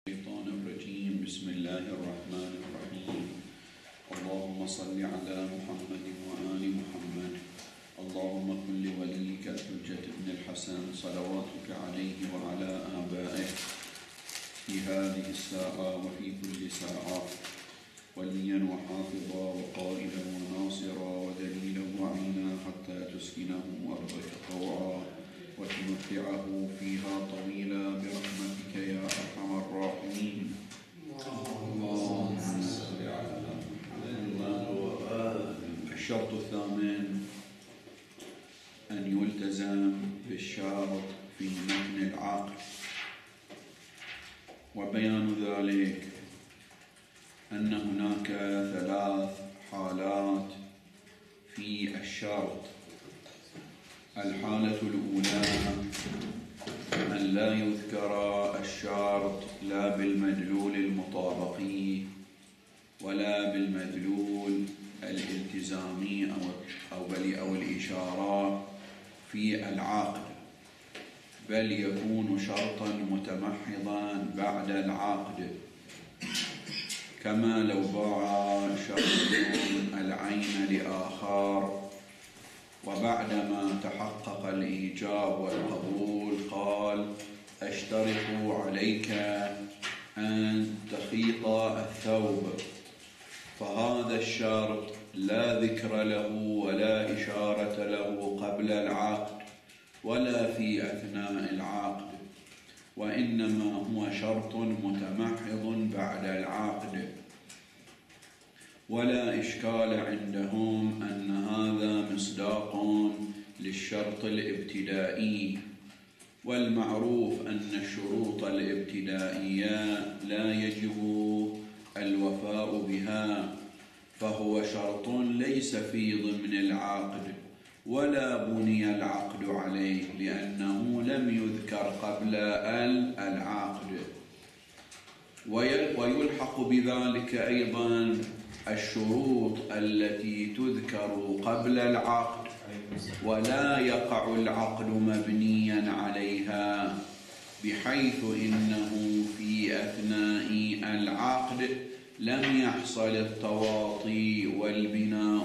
الشيطان الرجيم. بسم الله الرحمن الرحيم. اللهم صل على محمد وآل محمد. اللهم كن لوليك الحجة بن الحسن صلواتك عليه وعلى آبائه في هذه الساعة وفي كل ساعة وليا وحافظا وقائدا وناصرا ودليلا وعينا حتى تسكنه أرضك طوعا وتمتعه فيها طويلا برحمتك يا أرحم الراحمين. اللهم صل على محمد وآله. الشرط الثامن أن يلتزم بالشرط في متن العقد، وبيان ذلك أن هناك ثلاث حالات في الشرط. الحالة الأولى أن لا يذكر الشرط لا بالمدلول المطابقي ولا بالمدلول الالتزامي أو الإشارة في العقد، بل يكون شرطا متمحضا بعد العقد، كما لو باع شخص العين لآخر وبعدما تحقق الإيجاب والقبول قال: أشترط عليك أن تخيط الثوب، فهذا الشرط لا ذكر له ولا إشارة له قبل العقد ولا في أثناء العقد، وإنما هو شرط متمحض بعد العقد. ولا إشكال عندهم أن هذا مصداق للشرط الابتدائي، والمعروف أن الشروط الابتدائية لا يجب الوفاء بها، فهو شرط ليس في ضمن العقد ولا بني العقد عليه لأنه لم يذكر قبل العقد. ويلحق بذلك أيضا الشروط التي تذكر قبل العقد ولا يقع العقد مبنيا عليها، بحيث إنه في أثناء العقد لم يحصل التواطي والبناء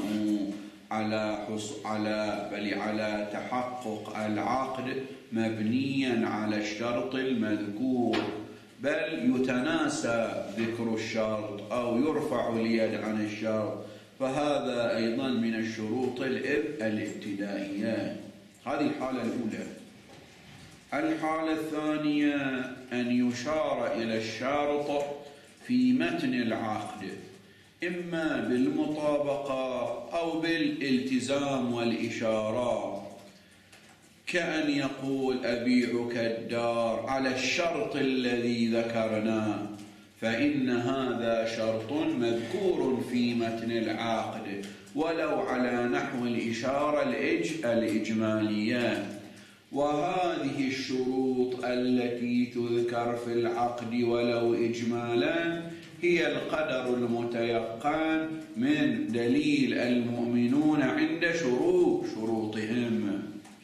على تحقق العقد مبنيا على الشرط المذكور، بل يتناسى ذكر الشرط أو يرفع اليد عن الشرط، فهذا أيضا من الشروط الابتدائية. هذه الحالة الأولى. الحالة الثانية أن يشار إلى الشرط في متن العقد، إما بالمطابقة أو بالالتزام والإشارة، كأن يقول: أبيعك الدار على الشرط الذي ذكرناه، فإن هذا شرط مذكور في متن العقد ولو على نحو الإشارة الإجمالية. وهذه الشروط التي تذكر في العقد ولو إجمالا هي القدر المتيقن من دليل المؤمنون عند شروطهم.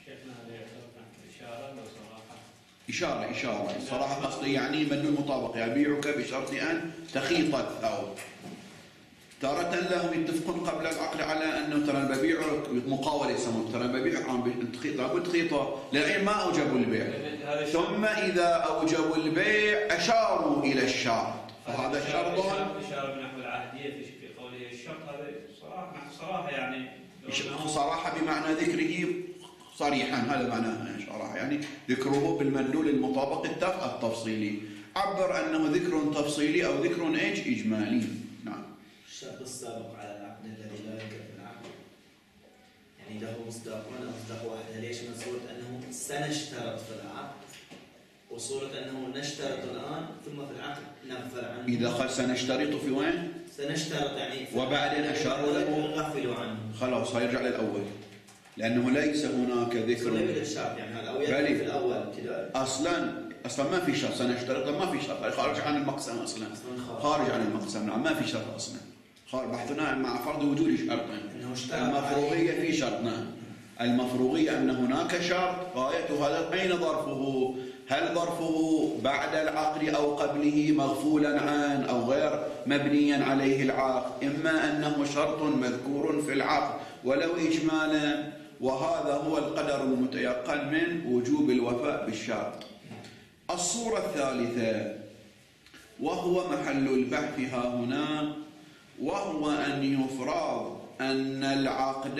إشارة الصراحة قصدي يعني مدلول مطابق، يبيعك بشرط أن تخيط الثوب. تارة لهم يتفقون قبل العقد على أنه ترى ببيعك مقاولة يسمون، ترى ببيعك لابد تخيطه، للحين ما أوجبوا البيع، ثم إذا أوجبوا البيع أشاروا إلى الشرط، فهذا شرط. إشارة بنحو العهدية في قوله الشرط، هذا صراحة يعني صراحة بمعنى ذكره صريحا، هذا معناه صراحة يعني ذكره بالمدلول المطابق التفصيلي. عبر أنه ذكر تفصيلي أو ذكر إجمالي. نعم. الشرط السابق على العقد الذي لا يذكر في العقد يعني له مصداقون أو مصداق واحد. ليش؟ من صورة أنه سنشترط في العقد، وصورة أنه نشترط الآن ثم في العقد نغفل عنه. إذا قال سنشترط في وين؟ سنشترط يعني وبعدين أشاروا له نغفل عنه، خلاص هيرجع للأول، لأنه ليس هناك ذكر. الشرط يعني هذا أو يدخل في الأول ابتداء. أصلا ما في شرط سنشترط، ما في شرط، خارج عن المقسم أصلا، خارج عن المقسم. نعم ما في شرط أصلا، بحثنا مع فرض وجود شرطين. المفروضية في شرط. نعم المفروضية أن هناك شرط غايته هذا أين ظرفه؟ هل ظرفه بعد العقد أو قبله مغفولا عنه أو غير مبنيا عليه العقد، إما أنه شرط مذكور في العقد ولو إجمالا، وهذا هو القدر المتيقن من وجوب الوفاء بالشرط. الصورة الثالثة وهو محل البحث ها هنا، وهو أن يفرض أن العقد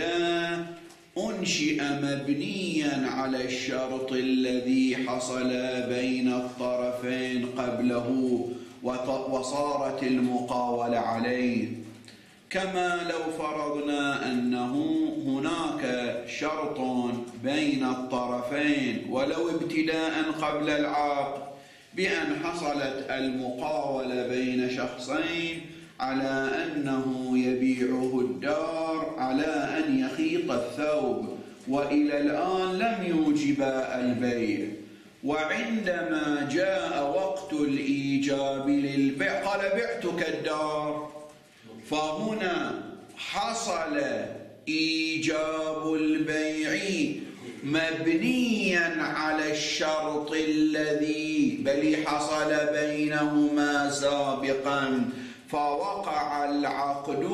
أنشئ مبنيا على الشرط الذي حصل بين الطرفين قبله وصارت المقاولة عليه، كما لو فرضنا أنه هناك شرط بين الطرفين ولو ابتداء قبل العقد بأن حصلت المقاولة بين شخصين على أنه يبيعه الدار على أن يخيط الثوب، وإلى الآن لم يوجبا البيع، وعندما جاء وقت الإيجاب للبيع قال بعتك الدار، فهنا حصل إيجاب البيع مبنيا على الشرط الذي بل حصل بينهما سابقا، فوقع العقد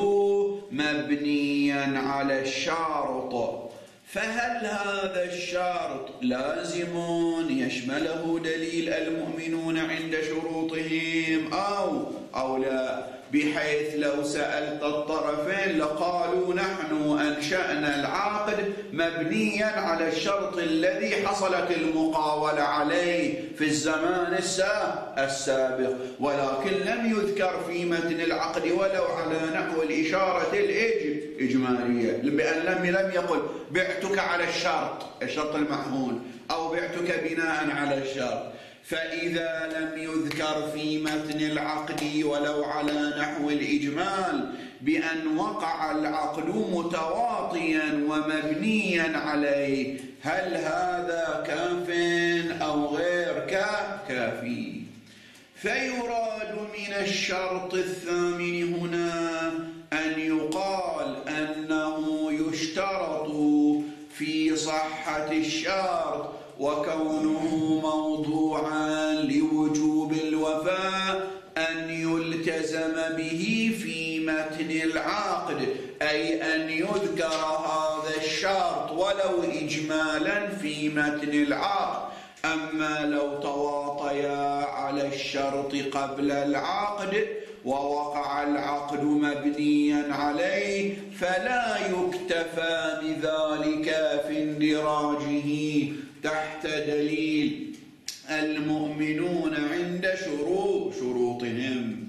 مبنيا على الشرط. فهل هذا الشرط لازم يشمله دليل المؤمنون عند شروطهم أو لا؟ بحيث لو سألت الطرفين لقالوا نحن أنشأنا العقد مبنيا على الشرط الذي حصلت المقاولة عليه في الزمان السابق، ولكن لم يذكر في متن العقد ولو على نحو الإشارة الإجمالية، بأن لم يقل بعتك على الشرط المعهون أو بعتك بناء على الشرط. فإذا لم يذكر في متن العقد ولو على نحو الإجمال بأن وقع العقد متواطيا ومبنيا عليه، هل هذا كاف أو غير كافي؟ فيراد من الشرط الثامن هنا أن يقال أنه يشترط في صحة الشرط وكونه موضوعا لوجوب الوفاء أن يلتزم به في متن العقد، أي أن يذكر هذا الشرط ولو إجمالا في متن العقد. أما لو تواطيا على الشرط قبل العقد ووقع العقد مبنيا عليه فلا يكتفى بذلك في اندراجه تحت دليل المؤمنون عند شروطهم.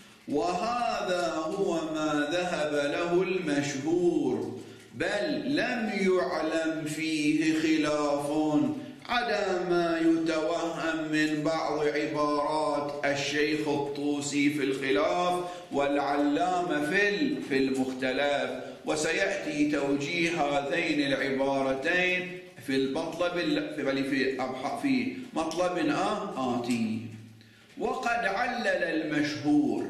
وهذا هو ما ذهب له المشهور، بل لم يعلم فيه خلاف عدا ما يتوهم من بعض عبارات الشيخ الطوسي في الخلاف والعلامة في المختلف، وسيأتي توجيه هذين العبارتين في مطلب آتي. وقد علل المشهور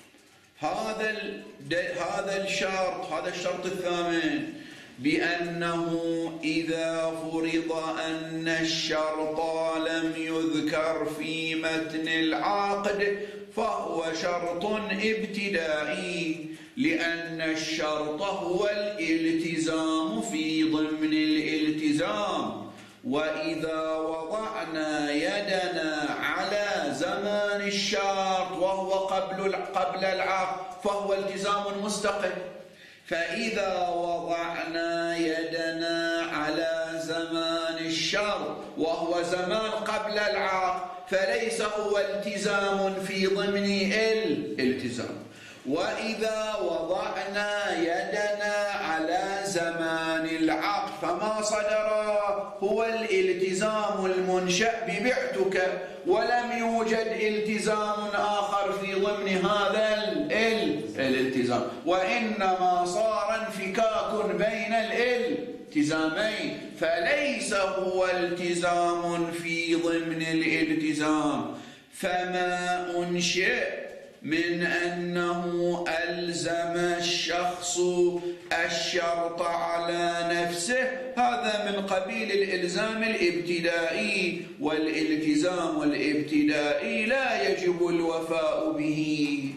هذا الشرط الثامن بأنه إذا فرض أن الشرط لم يذكر في متن العقد فهو شرط ابتدائي، لأن الشرط هو الالتزام في ضمن الالتزام، وإذا وضعنا يدنا على زمان الشرط وهو قبل العقد فهو التزام مستقل، فإذا وضعنا يدنا على زمان الشرط وهو زمان قبل العقد فليس هو التزام في ضمن الالتزام، وإذا وضعنا يدنا على زمان العقد فما صدر هو الالتزام المنشأ ببعتك، ولم يوجد التزام آخر في ضمن هذا الالتزام، وإنما صار انفكاك بين الالتزامين، فليس هو التزام في ضمن الالتزام. فما أنشئ من أنه ألزم الشخص الشرط على نفسه، هذا من قبيل الإلزام الابتدائي، والالتزام الابتدائي لا يجب الوفاء به.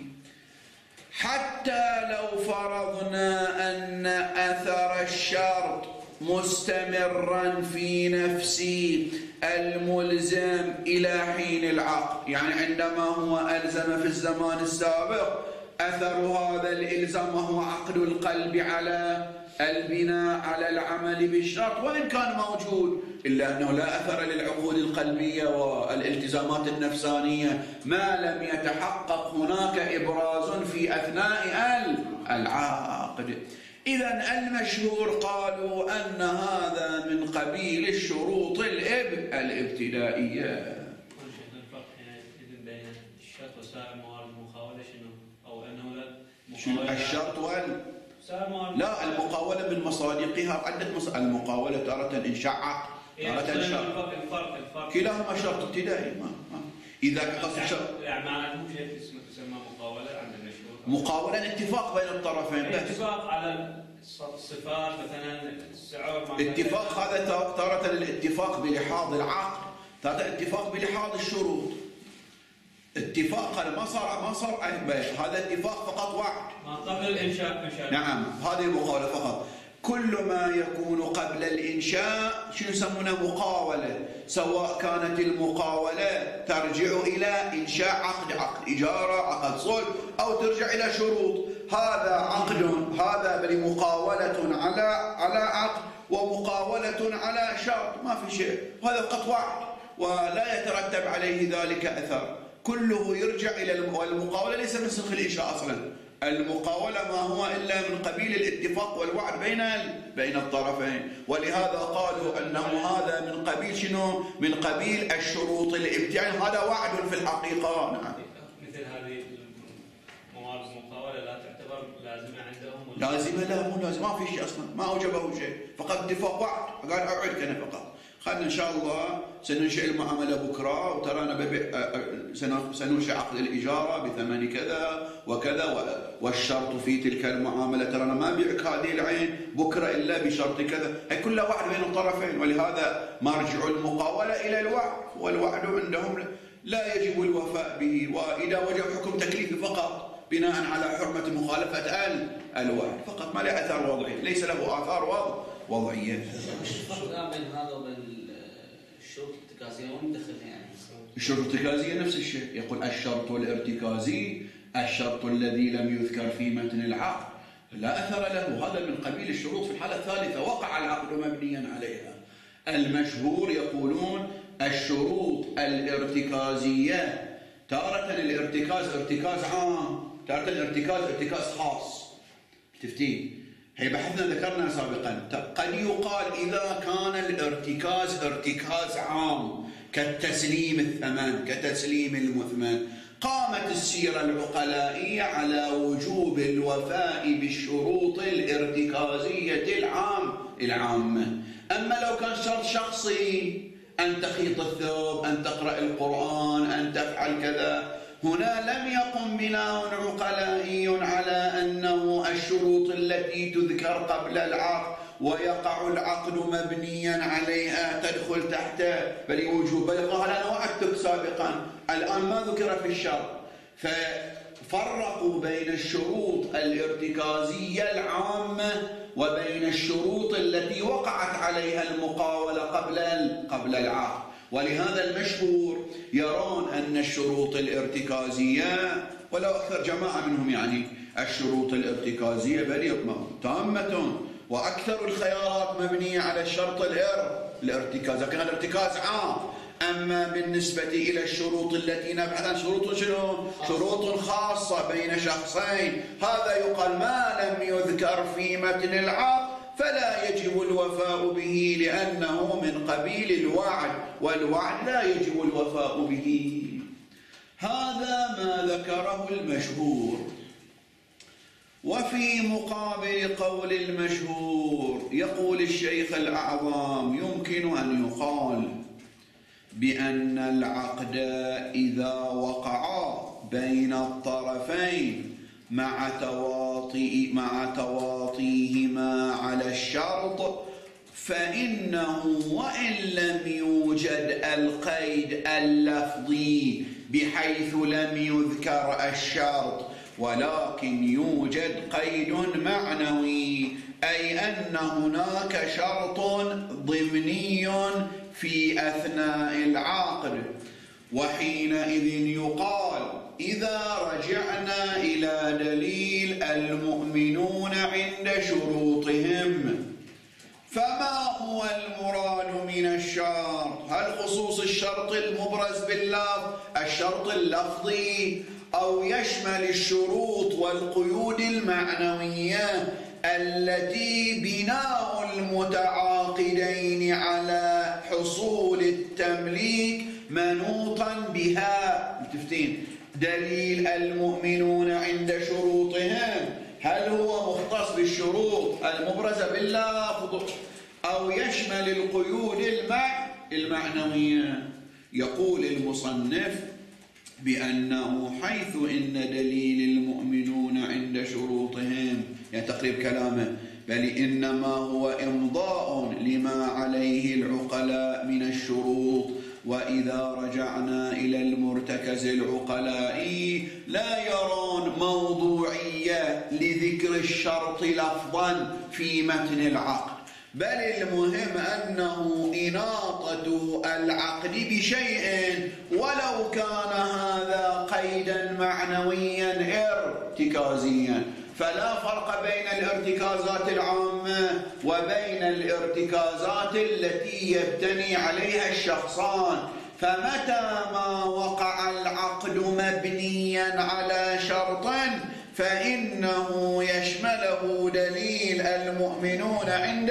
حتى لو فرضنا أن أثر الشرط مستمرا في نفس الملزم إلى حين العقد، يعني عندما هو ألزم في الزمان السابق أثر هذا الإلزام وهو عقد القلب على البناء على العمل بالشرط، وإن كان موجود إلا أنه لا أثر للعقود القلبية والالتزامات النفسانية ما لم يتحقق هناك إبراز في أثناء العقد. إذن المشهور قالوا أن هذا من قبيل الشروط الابتدائية. الشرط لا، المقاولة من مصادقها عدة المقاولة تارة إنشاء عقد، تارة شرط، كلاهما شرط ابتدائي. إذا قصد شرط يعني معناته شيء اسمه تسمى مقاولة عند المشهور. مقاولة اتفاق بين الطرفين، اتفاق على الصفات مثلا السعر، اتفاق هذا تارة الاتفاق بلحاظ العقد، تارة اتفاق بلحاظ الشروط. اتفاق ما صار هذا اتفاق فقط وعد ما قبل الإنشاء. نعم، هذه المقاولة فقط. كل ما يكون قبل الإنشاء شنو يسمونه مقاولة، سواء كانت المقاولة ترجع إلى إنشاء عقد إجارة، عقد صلح، أو ترجع إلى شروط، هذا عقد، هذا مقاولة على عقد ومقاولة على شرط، ما في شيء، هذا فقط وعد ولا يترتب عليه ذلك أثر، كله يرجع إلى المقاولة. ليس من سخ الإنشاء أصلا، المقاولة ما هو إلا من قبيل الاتفاق والوعد بين الطرفين، ولهذا قالوا أنه هذا من قبيل شنو؟ من قبيل الشروط الابتدائية، هذا وعد في الحقيقة. نعم. مثل هذه المقاولة لا تعتبر لازمة عندهم؟ لازمة؟ لا، مو لازم، ما في شيء أصلا، ما أوجبه شيء، فقط اتفاق وعد، قال أوعدك أنا فقط. خلنا إن شاء الله سننشئ المعاملة بكرة، وترانا سننشئ عقد الإجارة بثمن كذا وكذا، والشرط في تلك المعاملة ترانا ما بيعك هذه العين بكرة إلا بشرط كذا، هي كلها وعد بين الطرفين، ولهذا مرجع المقاولة إلى الوعد، والوعد عندهم لا يجب الوفاء به، وإذا وجب حكم تكليفي فقط بناء على حرمة مخالفة الوعد فقط، ما له أثر وضعي، ليس له آثار وضعية. مش الفرق بين هذا وبين الشروط الارتكازية ومدخل يعني؟ الشروط الارتكازية نفس الشيء، يقول الشرط الارتكازي الشرط الذي لم يذكر في متن العقد لا أثر له، هذا من قبيل الشروط في الحالة الثالثة وقع العقد مبنيا عليها. المشهور يقولون الشروط الارتكازية تارة الارتكاز ارتكاز عام، تارة الارتكاز ارتكاز خاص. تفتين هي بحثنا ذكرنا سابقا، قد يقال إذا كان الارتكاز ارتكاز عام كالتسليم الثمن كتسليم المثمن، قامت السيرة العقلائية على وجوب الوفاء بالشروط الارتكازية العامة. أما لو كان شرط شخصي، أن تخيط الثوب، أن تقرأ القرآن، أن تفعل كذا، هنا لم يقم بناء عقلائي على أنه الشروط التي تذكر قبل العقد ويقع العقد مبنيا عليها تدخل تحت بل وجوب، بل قال أنا وعدتك سابقا الآن ما ذكر في الشرط، ففرقوا بين الشروط الارتكازية العامة وبين الشروط التي وقعت عليها المقاولة قبل العقد. ولهذا المشهور يرون أن الشروط الارتكازية، ولو أكثر جماعة منهم يعني الشروط الارتكازية بل تامة، وأكثر الخيارات مبنية على الشرط الارتكاز، لكن الارتكاز عام. أما بالنسبة إلى الشروط التي نبحث عن شروط شنو؟ شروط خاصة بين شخصين، هذا يقال ما لم يذكر في متن العقد فلا يجب الوفاء به لأنه من قبيل الوعد، والوعد لا يجب الوفاء به. هذا ما ذكره المشهور. وفي مقابل قول المشهور يقول الشيخ الأعظم يمكن أن يقال بأن العقد إذا وقع بين الطرفين مع تواطيهما على الشرط، فإنه وإن لم يوجد القيد اللفظي بحيث لم يذكر الشرط، ولكن يوجد قيد معنوي، أي أن هناك شرط ضمني في أثناء العقد، وحينئذ يقال إذا رجعنا إلى دليل المؤمنون عند شروطهم، فما هو المراد من الشرط؟ هل خصوص الشرط المبرز باللفظ، الشرط اللفظي، أو يشمل الشروط والقيود المعنوية التي بناء المتعاقدين على حصول التمليك منوطا بها؟ متفقين؟ دليل المؤمنون عند شروطهم هل هو مختص بالشروط المبرزة باللفظ أو يشمل القيود المعنوية؟ يقول المصنف بأنه حيث إن دليل المؤمنون عند شروطهم، يعني تقريب كلامه، بل إنما هو إمضاء لما عليه العقلاء من الشروط، وإذا رجعنا إلى المرتكز العقلائي لا يرون موضوعية لذكر الشرط لفظا في متن العقد، بل المهم أنه إناطة العقد بشيء ولو كان هذا قيدا معنويا ارتكازيا، فلا فرق بين الارتكازات العامة وبين الارتكازات التي يبتني عليها الشخصان. فمتى ما وقع العقد مبنيا على شرط فإنه يشمله دليل المؤمنون عند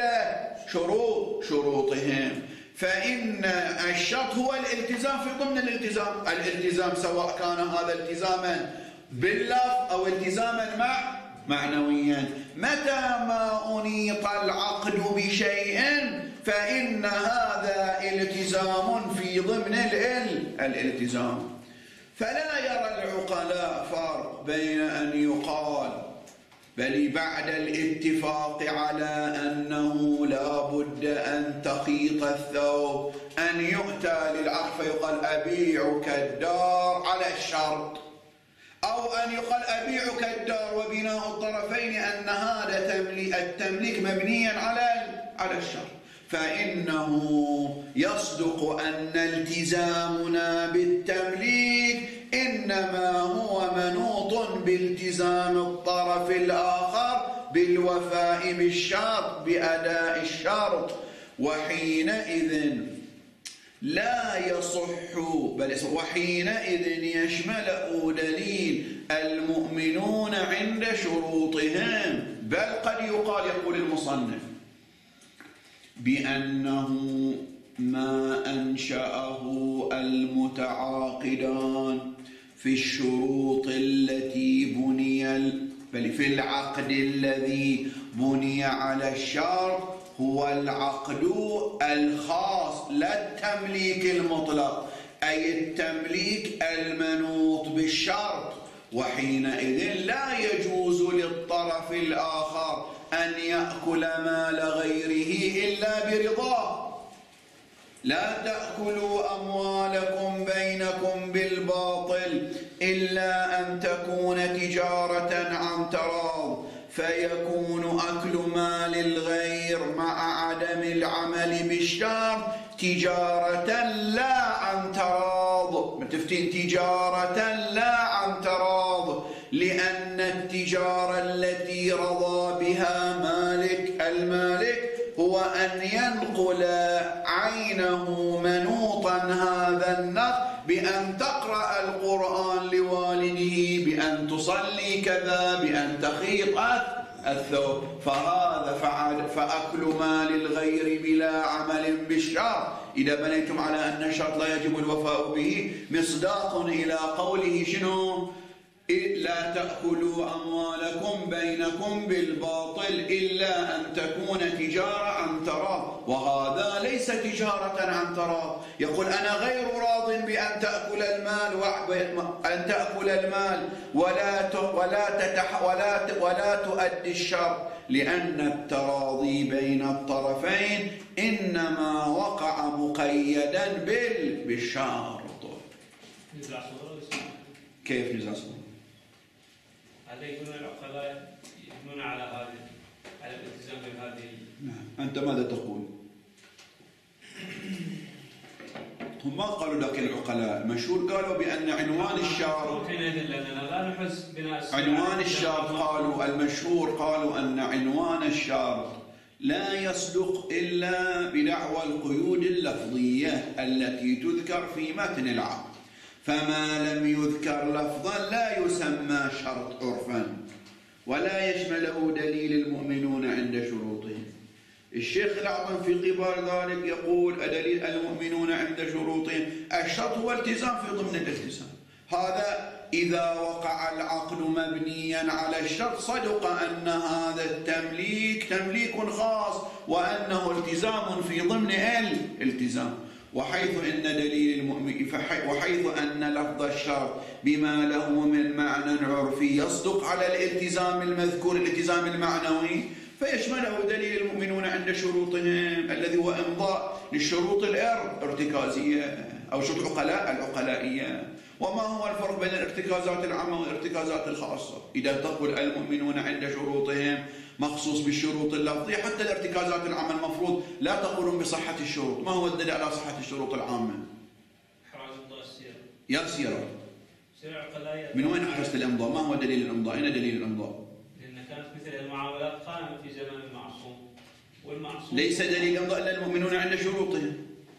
شروطهم، فإن الشرط هو الالتزام في ضمن الالتزام سواء كان هذا التزاما باللفظ أو التزاما معنويا. متى ما أنيط العقد بشيء فإن هذا التزام في ضمن الالتزام. فلا يرى العقلاء فرق بين أن يقال بل بعد الاتفاق على أنه لا بد أن تخيط الثوب أن يؤتى للعقد فيقال أبيعك الدار على الشرط، أو أن يقال أبيعك الدار وبناء الطرفين أن هذا التمليك مبنيا على الشرط، فإنه يصدق أن التزامنا بالتمليك إنما هو منوط بالتزام الطرف الآخر بالوفاء بالشرط بأداء الشرط، وحينئذ لا يصح وحينئذ يشمله دليل المؤمنون عند شروطهم، بل قد يقول المصنف بأنه ما أنشأه المتعاقدان في الشروط التي بل في العقد الذي بني على الشرط هو العقد الخاص لا التمليك المطلق، أي التمليك المنوط بالشرط، وحينئذ لا يجوز للطرف الآخر أن يأكل مال غيره إلا برضاه. لا تأكلوا أموالكم بينكم بالباطل إلا أن تكون تجارة عن تراض، فيكون أكل مال الغير مع عدم العمل بالشرط تجارة لا عن تراض، متفقين؟ تجارة لا عن تراض، لأن التجارة التي رضى بها المالك هو أن ينقل عينه منوطا هذا النقل بأن تقرأ القرآن لوالده، بأن تصلي كذا، بأن تخيط الثوب، فهذا فأكل مال الغير بلا عمل بالشرط إذا بنيتم على أن الشرط لا يجب الوفاء به مصداق إلى قوله شنو؟ لا تأكلوا أموالكم بينكم بالباطل إلا أن تكون تجارة عن تراض، وهذا ليس تجارة عن تراض. يقول أنا غير راض بأن تأكل المال ولا تؤدي الشر، لأن التراضي بين الطرفين إنما وقع مقيدا بالشرط. كيف نزع صورة؟ هذا يقولون العقلاء يبنون على الالتزام بهذه. نعم. أنت ماذا تقول؟ هم ما قالوا لك العقلاء، المشهور قالوا بأن عنوان الشارط عنوان الشارط قالوا المشهور قالوا أن عنوان الشارط لا يصدق إلا بدعوى القيود اللفظية التي تذكر في متن العقد، فما لم يذكر لفظا لا يسمى شرط عرفا ولا يشمله دليل المؤمنون عند شروطهم. الشيخ الأعظم في قبال ذلك يقول دليل المؤمنون عند شروطهم الشرط هو التزام في ضمن الالتزام. هذا إذا وقع العقد مبنيا على الشرط صدق أن هذا التمليك تمليك خاص وأنه التزام في ضمن الالتزام، وحيث أن لفظ الشرط بما له من معنى عرفي يصدق على الالتزام المذكور الالتزام المعنوي، فيشمله دليل المؤمنون عند شروطهم الذي هو إمضاء للشروط الارتكازية أو شروط العقلائية. وما هو الفرق بين الارتكازات العامة والارتكازات الخاصة؟ إذا تقول المؤمنون عند شروطهم مخصوص بالشروط اللفظية، حتى الارتكازات العامة المفروض لا تقولون بصحة الشروط. ما هو الدليل على صحة الشروط العامة؟ إحراز إمضاء السيرة. يا سيرة. سيرة عقلائية. من وين أحرزت الإمضاء؟ ما هو دليل الإمضاء؟ أين دليل الإمضاء؟ لأن كانت مثل المعاملات قائمة في زمن المعصوم، والمعصوم ليس دليل الإمضاء إلا المؤمنون عند شروطهم.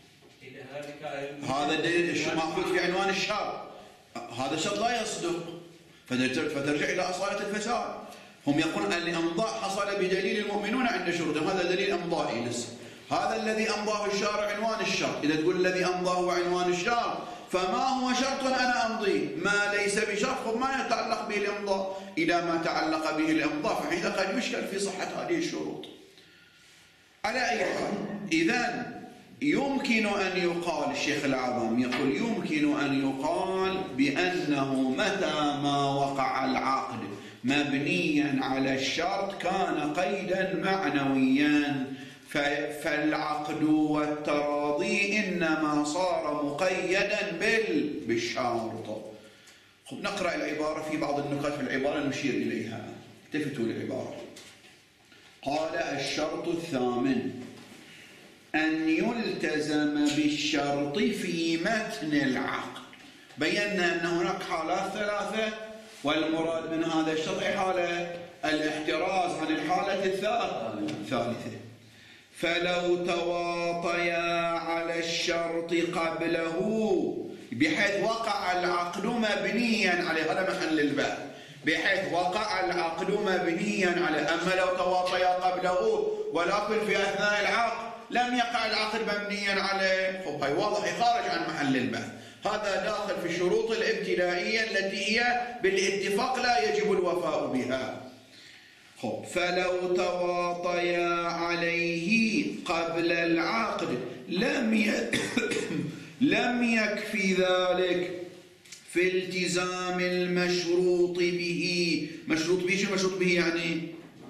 هذا الدليل مأخوذ في عنوان الشرط، هذا الشرط لا يصدق، فترجع إلى أصالة الفساد. هم يقولون أن الإمضاء حصل بدليل المؤمنون عند شروطهم، هذا دليل إمضائي لسه. هذا الذي أمضاه الشارع عنوان الشرط. إذا تقول الذي أمضاه عنوان الشرط فما هو شرط أنا أمضيه؟ ما ليس بشرط ما يتعلق به الإمضاء. إذا ما تعلق به الإمضاء فحين قد يشكل في صحة هذه الشروط. على أي حال، إذن يمكن أن يقال، الشيخ الأعظم يقول يمكن أن يقال بأنه متى ما وقع العقد مبنيا على الشرط كان قيدا معنويا، فالعقد والتراضي إنما صار مقيدا بالشرط. نقرأ العبارة، في بعض النقاط في العبارة نشير إليها، التفتوا للعبارة. قال الشرط الثامن أن يلتزم بالشرط في متن العقد. بينا أن هناك حالات ثلاثة، والمراد من هذا الشرط حالة الاحتراز عن الحالة الثالثة. فلو تواطيا على الشرط قبله بحيث وقع العقد مبنيا عليه، هذا محل الباب، بحيث وقع العقد مبنيا عليه. أما لو تواطيا قبله ولكن في أثناء العقد لم يقع العقد مبنيا عليه، هاي واضح خارج عن محل البحث. هذا داخل في الشروط الابتدائية التي هي بالاتفاق لا يجب الوفاء بها. فلو تواطيا عليه قبل العقد لم يكفي ذلك في التزام المشروط به. مشروط به شو مشروط به يعني؟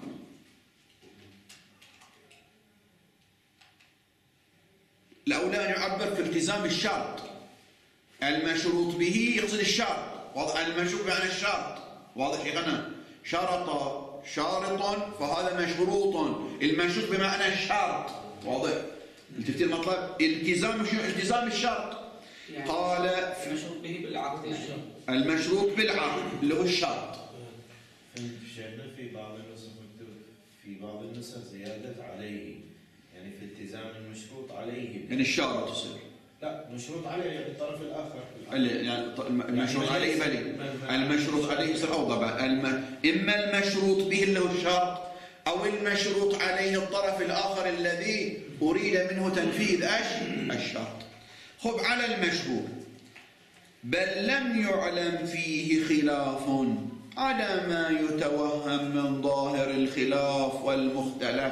الأولى أن يعبر في التزام الشرط. المشروط به يقصد الشرط، واضح؟ المشروط بمعنى الشرط، واضح يا غنى؟ شارط فهذا مشروط، المشروط بمعنى الشرط، واضح؟ التفتيت المطلب التزام شنو؟ التزام الشرط. يعني قال المشروط به بالعقد، يعني المشروط بالعقد اللي هو الشرط. شيخنا في بعض النسخ زيادة عليه، يعني في التزام المشروط عليه، يعني الشارط يصير لا مشروط عليه يعني الطرف الآخر، يعني المشروط عليه بلي المشروط عليه يصير أوضح بعد. إما المشروط به اللي هو الشرط، أو المشروط عليه الطرف الآخر الذي أريد منه تنفيذ الشرط. خب على المشروط بل لم يعلم فيه خلاف على ما يتوهم من ظاهر الخلاف والمختلف.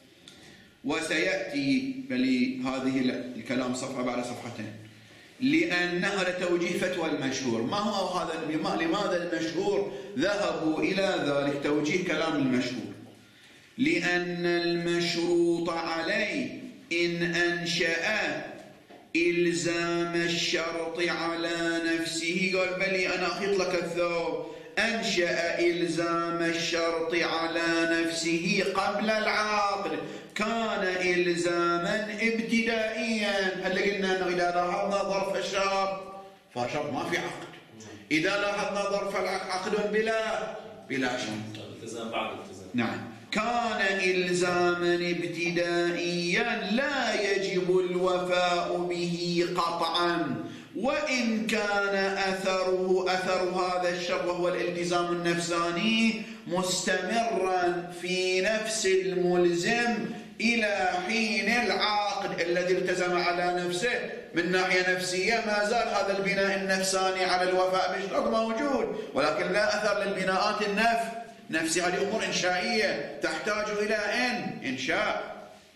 وسيأتي هذه الكلام صفحة بعد صفحتين، لأنها لتوجيه فتوى المشهور. ما هو هذا؟ لماذا المشهور ذهبوا إلى ذلك؟ توجيه كلام المشهور. لأن المشروط عليه إن أنشأ إلزام الشرط على نفسه، قال بلي أنا أخيط لك الثوب، أنشأ إلزام الشرط على نفسه قبل العقد، كان إلزاما ابتدائيا. هل قلنا أنه إذا لاحظنا ظرف الشرط فشرط ما في عقد، إذا لاحظنا ظرف عقد بلا شرط. التزام بعد التزام. نعم، كان إلزاما ابتدائيا لا يجب الوفاء به قطعا، وإن كان أثر هذا الشرط وهو الالتزام النفساني مستمرا في نفس الملزم إلى حين العقد. الذي التزم على نفسه من ناحية نفسية ما زال هذا البناء النفساني على الوفاء بالشرط موجود، ولكن لا أثر للبناءات نفسها. هذه أمور إنشائية تحتاج إلى إنشاء.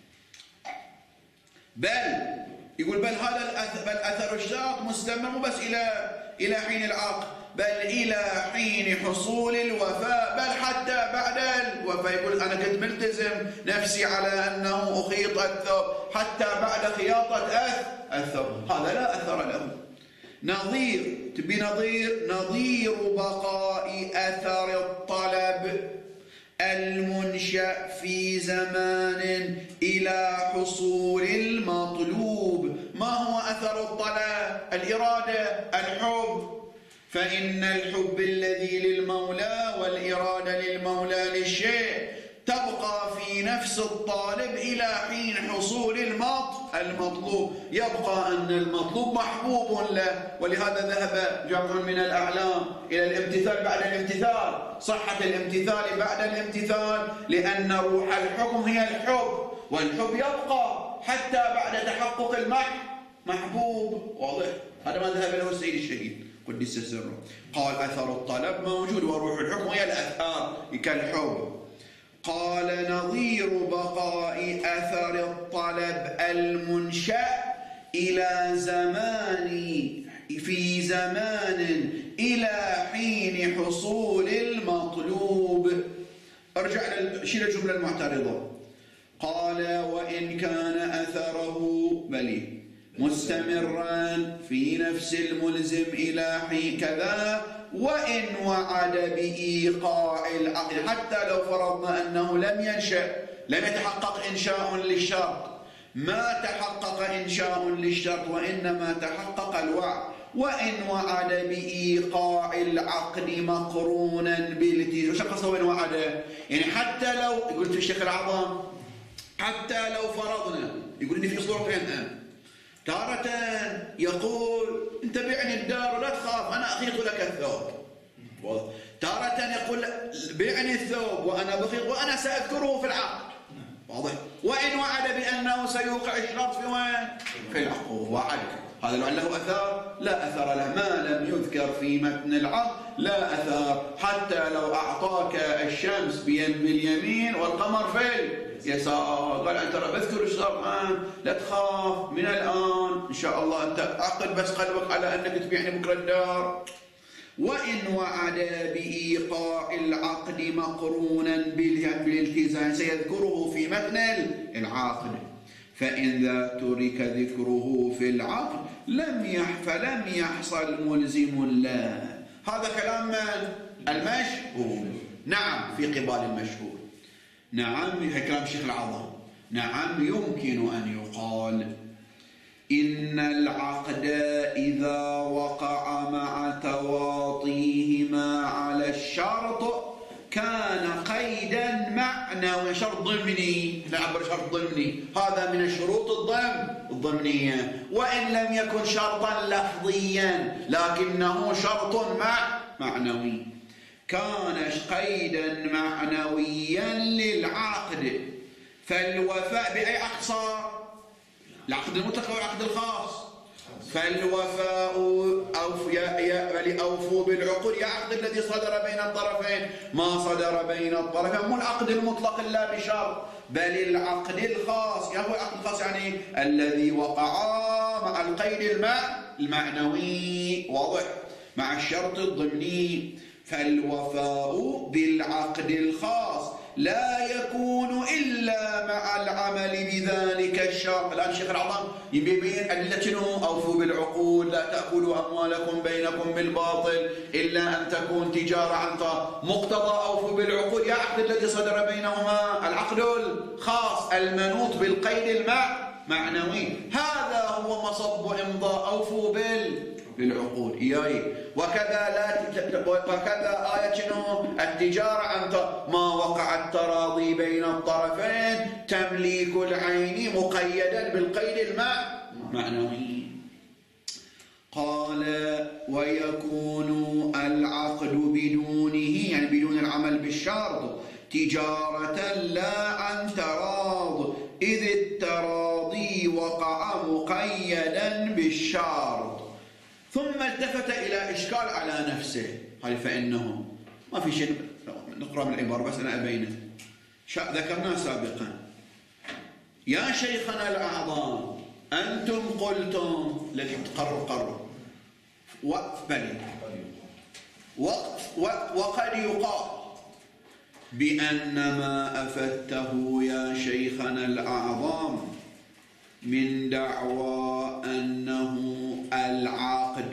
يقول بل أثر الشرط مستمر مو بس إلى حين العقد، بل إلى حين حصول الوفاء، بل حتى بعد الوفاء. يقول أنا كنت ملتزم نفسي على أنه أخيط الثوب حتى بعد خياطة الثوب، هذا لا أثر له. نظير بقاء أثر الطلب المنشأ في زمان إلى حصول المطلوب. ما هو أثر الطلب؟ الإرادة، الحب. فإن الحب الذي للمولى والإرادة للمولى للشيء تبقى في نفس الطالب إلى حين حصول المطلوب. يبقى أن المطلوب محبوب له، ولهذا ذهب جمع من الأعلام إلى الامتثال بعد الامتثال، صحة الامتثال بعد الامتثال، لأن روح الحكم هي الحب، والحب يبقى حتى بعد تحقق المحبوب. واضح؟ هذا ما ذهب له السيد الشهيد قدس سره. قال أثر الطلب موجود، وروح الحكم هي الأثار كالحب. قال نظير بقاء أثر الطلب المنشأ في زمان إلى حين حصول المطلوب. ارجع شيل الجملة المعترضة. قال وإن كان أثره مستمرا في نفس الملزم إلى حين كذا، وإن وعد بإيقاع العقد، حتى لو فرضنا أنه لم يتحقق إنشاء للشرط، ما تحقق إنشاء للشرط وإنما تحقق الوعد، وإن وعد بإيقاع العقد مقرونا بالالتزام. وش قصده وإن وعد؟ يعني حتى لو يقول في الشيخ الأعظم حتى لو فرضنا، يقول إن في صورتين، تارة يقول انت بعني الدار ولا تخاف انا اخيط لك الثوب، تارة يقول بعني الثوب وانا بخيط وانا ساذكره في العقد. واضح؟ وان وعد بانه سيوقع الشرط في وين؟ في العقود. وعد، هذا لو له اثار؟ لا اثر له. ما لم يذكر في متن العقد لا اثار، حتى لو اعطاك الشمس باليمين والقمر في يسار، قال أنت بذكر الشرط لا تخاف من الآن إن شاء الله، أنت عقد بس قلبك على أنك تبيعني بكرة الدار. وإن وعد بإيقاع العقد مقرونا بالالتزام سيذكره في متن العقد، فإذا ترك ذكره في العقد فلم يحصل ملزم له. هذا كلام المشهور. نعم، في قبال المشهور. نعم، كلام الشيخ العظم. نعم، يمكن أن يقال إن العقد إذا وقع مع تواطيهما على الشرط كان قيدا معنوي، شرط ضمني، نعبر شرط ضمني، هذا من الشروط الضمنية، وإن لم يكن شرطا لفظيا لكنه شرط معنوي. كان قيدا معنويا للعقد، فالوفاء بأي عقد صار؟ العقد المطلق أو العقد الخاص؟ فالوفاء أوفوا بالعقود، يا عقد الذي صدر بين الطرفين، ما صدر بين الطرفين مو العقد المطلق إلا بشرط، بل العقد الخاص. يا هو العقد الخاص يعني الذي وقع مع القيد المعنوي، واضح، مع الشرط الضمني. فالوفاء بالعقد الخاص لا يكون إلا مع العمل بذلك الشرط. الآن الشيخ العظام يبين أدلة أوفوا بالعقود، لا تأكلوا أموالكم بينكم بالباطل إلا أن تكون تجارة عن مقتضى أوفوا بالعقود، يا عقد الذي صدر بينهما العقد الخاص المنوط بالقيد المعنوي، هذا هو مصب إمضاء أوفوا بالعقود. وكذا آية التجارة عن ما وقع التراضي بين الطرفين، تمليك العين مقيدا بالقيد المعنوي. قال ويكون العقد بدونه، يعني بدون العمل بالشرط، تجارة لا عن تراض، إذ التراضي وقع مقيدا بالشرط. ثم التفت إلى إشكال على نفسه، قال فإنه ما في شيء، نقرأ من العبارة بس أنا أبينه، ذكرناه سابقا. يا شيخنا الأعظام أنتم قلتم الذي قرروا وقد يقال بأن ما أفدته يا شيخنا الأعظم من دعوى أنه العقد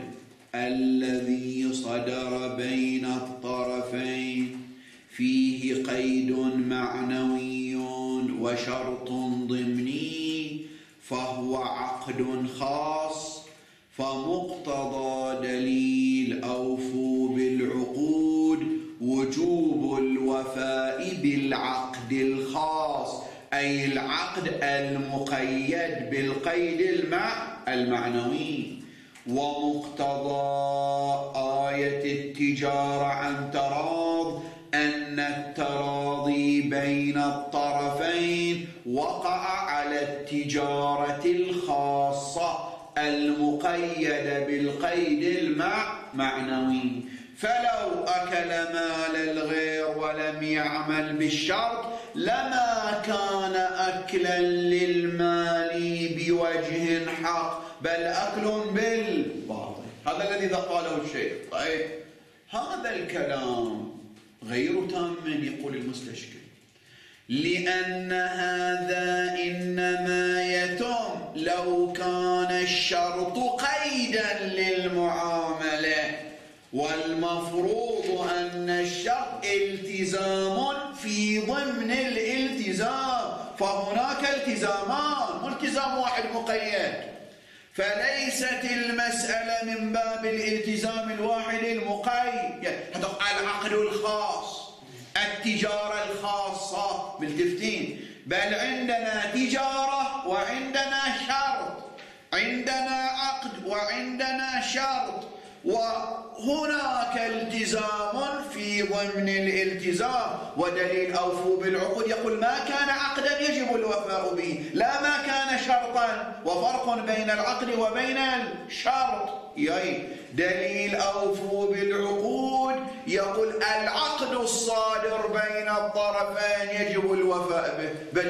الذي صدر بين الطرفين فيه قيد معنوي وشرط ضمني فهو عقد خاص، فمقتضى دليل أوفوا بالعقود وجوب الوفاء بالعقد الخاص، أي العقد المقيد بالقيد المعنوي. ومقتضى آية التجارة عن تراض أن التراضي بين الطرفين وقع على التجارة الخاصة المقيدة بالقيد المعنوي، فلو أكل مال الغير ولم يعمل بالشرط لما كان أكلا للمال بوجه حق، بل أكل بالباطل. هذا الذي قاله الشيخ. طيب هذا الكلام غير تام، يقول المستشكل، لأن هذا إنما يتم لو كان الشرط قيدا للمعاملة، والمفروض أن الشرط التزام في ضمن الالتزام، فهناك التزامان، والتزام واحد مقيد، فليست المسألة من باب الالتزام الواحد المقيد. العقد الخاص، التجارة الخاصة بالتفتين، بل عندنا تجارة وعندنا شرط، عندنا عقد وعندنا شرط، وهناك التزام في ضمن الالتزام. ودليل أوفوا بالعقود يقول ما كان عقدا يجب الوفاء به، لا ما كان شرطا، وفرق بين العقد وبين الشرط. دليل أوفوا بالعقود يقول العقد الصادر بين الطرفين يجب الوفاء به،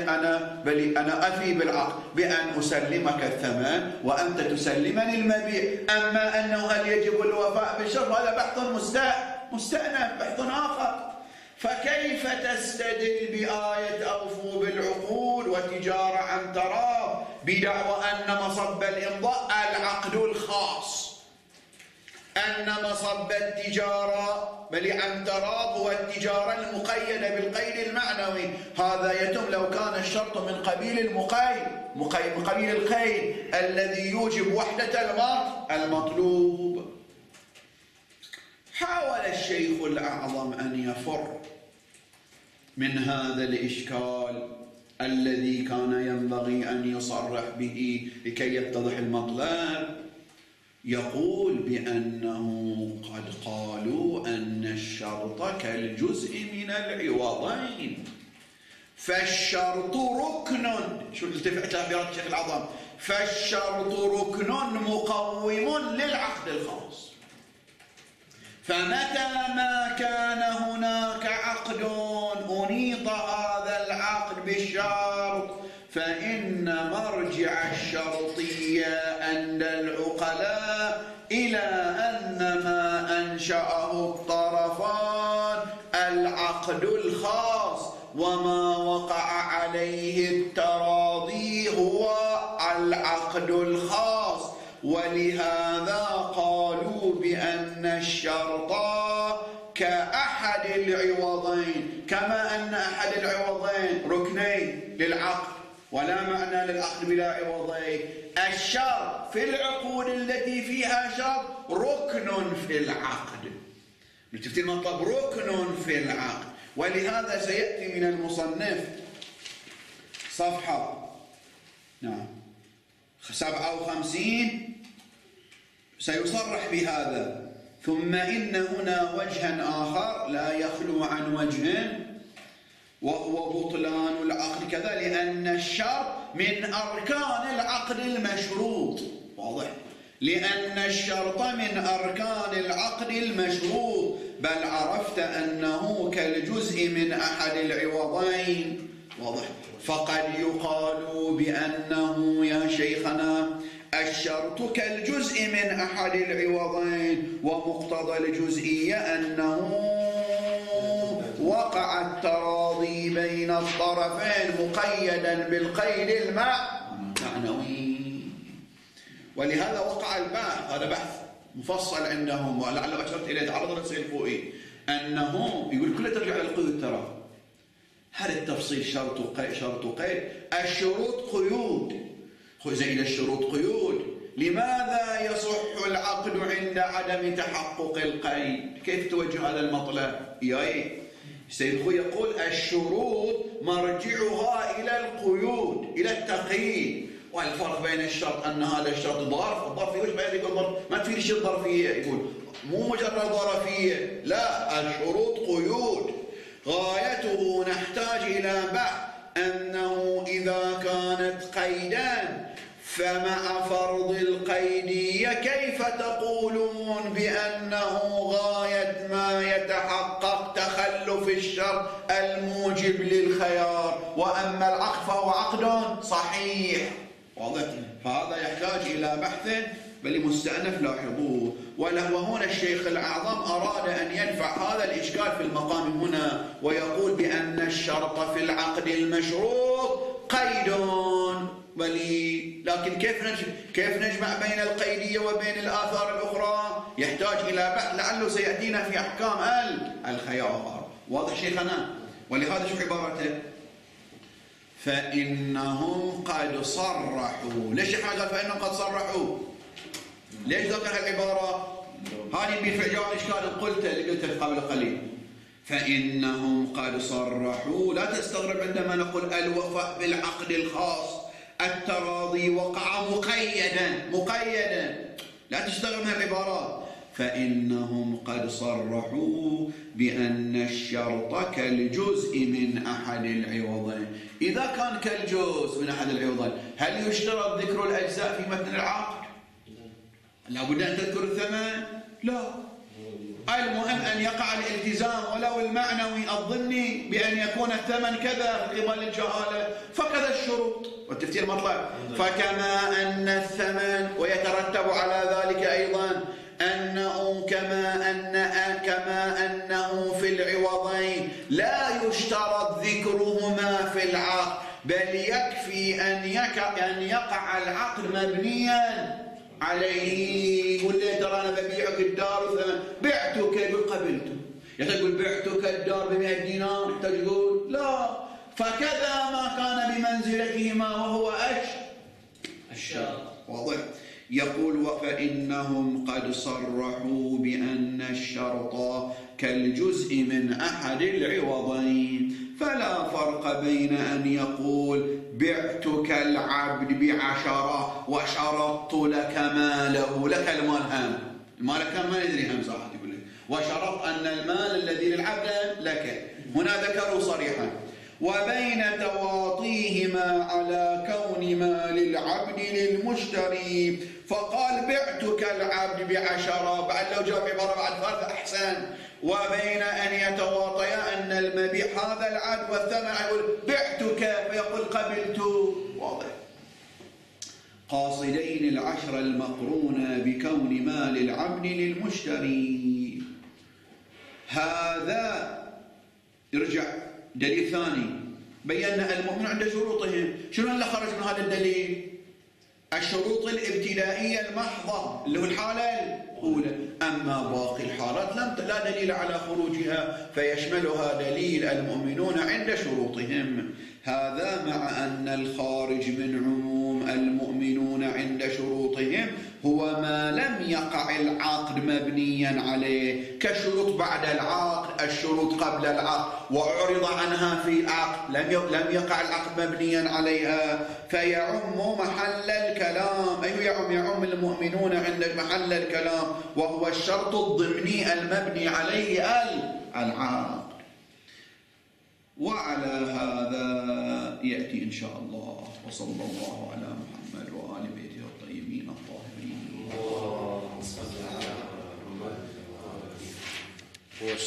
بل أنا أفي بالعقد بأن أسلمك الثمن وأنت تسلمني المبيع. أما أنه هل يجب الوفاء بالشرط هذا بحث مستأنف، بحث آخر. فكيف تستدل بآية أوفوا بالعقود وتجارة عن تراض بدعوى أن مصب الإمضاء العقد الخاص، أن مصب التجارة بل عن تراض هو التجارة المقيدة بالقيد المعنوي؟ هذا يتم لو كان الشرط من قبيل من قبيل القيد الذي يوجب وحدة المطلوب. حاول الشيخ الأعظم أن يفر من هذا الإشكال الذي كان ينبغي أن يصرح به لكي يتضح المطلب. يقول بأنه قد قالوا أن الشرط كالجزء من العوضين، فالشرط ركن. شو التفت تعبيرات الشيخ الأعظم؟ فالشرط ركن مقوم للعقد الخاص. فمتى ما كان هناك عقد أنيط هذا العقد بالشرط فإن مرجع الشرطية عند العقلاء إلى أن ما أنشأه الطرفان العقد الخاص، وما وقع عليه التراضي هو العقد الخاص. ولهذا قالوا بأن الشرط كأحد العوضين، كما أن أحد العوضين ركنين للعقد ولا معنى للعقد بلا عوضين، الشرط في العقود التي فيها شرط ركن في العقد. نشوف المطلب ركن في العقد. ولهذا سيأتي من المصنف صفحة 57 سيصرح بهذا. ثم إن هنا وجها آخر لا يخلو عن وجه وهو بطلان العقد كذا، لأن الشرط من أركان العقد المشروط. واضح؟ لأن الشرط من أركان العقد المشروط، بل عرفت أنه كالجزء من أحد العوضين. واضح؟ فقد يقال بأنه يا شيخنا الشرط كالجزء من أحد العوضين، ومقتضى الجزئية أنه وقع التراضي بين الطرفين مقيدا بالقيد المعنوي. ولهذا وقع البحث، هذا بحث مفصل عندهم ولعل أشرت إليه تعرض للسيد الفوئي، أنه يقول كله ترجع للقيود. ترى هل التفصيل شرط قيد؟ الشروط قيود، زين الشروط قيود. لماذا يصح العقد عند عدم تحقق القيد؟ كيف توجه هذا المطلب؟ السيد الخوي يقول الشروط مرجعها إلى القيود، إلى التقييد. والفرق بين الشرط أن هذا الشرط ظرف، الظرفية وش بعد يقول ما تفيد شيء الظرفية، يقول مو مجرد ظرفية، لا الشروط قيود. غايته نحتاج إلى بحث أنه إذا كانت قيدان فمع فرض القيدية كيف تقولون بأنه غاية ما يتحقق تخلف الشرط الموجب للخيار، وأما العقد فهو عقد صحيح. واضح؟ فهذا يحتاج إلى بحث بل مستأنف لاحظوه. وهنا الشيخ الأعظم أراد أن يدفع هذا الإشكال في المقام هنا، ويقول بأن الشرط في العقد المشروط قيد. لكن كيف نجمع بين القيدية وبين الآثار الأخرى؟ يحتاج إلى بحث لعله سيأتينا في أحكام الخيار. واضح شيخنا؟ ولهذا شو عبارته؟ فإنهم قد صرحوا. ليش قال فإنهم قد صرحوا؟ ليش ذكر العبارة؟ هذه بيرفع إشكال قلته قبل قليل. فإنهم قد صرحوا. لا تستغرب عندما نقول الوفاء بالعقد الخاص، التراضي وقع مقيدا، لا تستغرب من العبارات. فإنهم قد صرحوا بأن الشرط كالجزء من أحد العوضين. إذا كان كالجزء من أحد العوضين هل يشترط ذكر الأجزاء في متن العقد؟ لا بد أن تذكر الثمن؟ لا، المهم أن يقع الالتزام ولو المعنوي الضمني بأن يكون الثمن كذا في قبل الجهالة، فكذا الشروط والتفسير مطلب. فكما أن الثمن ويترتب على ذلك أيضا أنه كما أنه في العوضين لا يشترط ذكرهما في العقد، بل يكفي أن يقع العقد مبنيا عليه. يقول لي ترى أنا ببيعك الدار وثمن بعتك، يقول قبلته. يقول بعتك الدار ب100 دينار، تقول لا. فكذا ما كان بمنزلتهما وهو الشرط. واضح؟ يقول فإنهم قد صرحوا بأن الشرط كالجزء من أحد العوضين، فلا فرق بين أن يقول بعتك العبد ب10 وشرطت لك ماله، لك المال هم، المال كان ما ندري هم صح، يقول لك وشرط أن المال الذي للعبد لك. هنا ذكروا صريحا. وبين تواطيهما على كون مال العبد للمشتري. فقال بعتك العبد ب10، بعد لو جاء بعبارة بعد ثلاثة أحسن. وبين أن يتواطيا أن المبيع هذا العبد والثمن يقول بعتك فيقول قبلت، واضح. قاصدين 10 المقرونة بكون مال العبد للمشتري. هذا يرجع دليل ثاني، بينا المؤمن عند شروطهم. شنو اللي خرج من هذا الدليل؟ الشروط الابتدائية المحضة اللي هو الحالة الأولى. أما باقي الحالات لا دليل على خروجها، فيشملها دليل المؤمنون عند شروطهم. هذا مع أن الخارج من عموم المؤمنون عند شروطهم هو ما لم يقع العقد مبنيا عليه، كشروط بعد العقد، الشروط قبل العقد وأعرض عنها في العقد، لم يقع العقد مبنيا عليها، فيعم محل الكلام. أي يعم المؤمنون عند محل الكلام، وهو الشرط الضمني المبني عليه العقد. وعلى هذا يأتي إن شاء الله. وصلى الله على محمد وآل بيته الطيبين الطاهرين.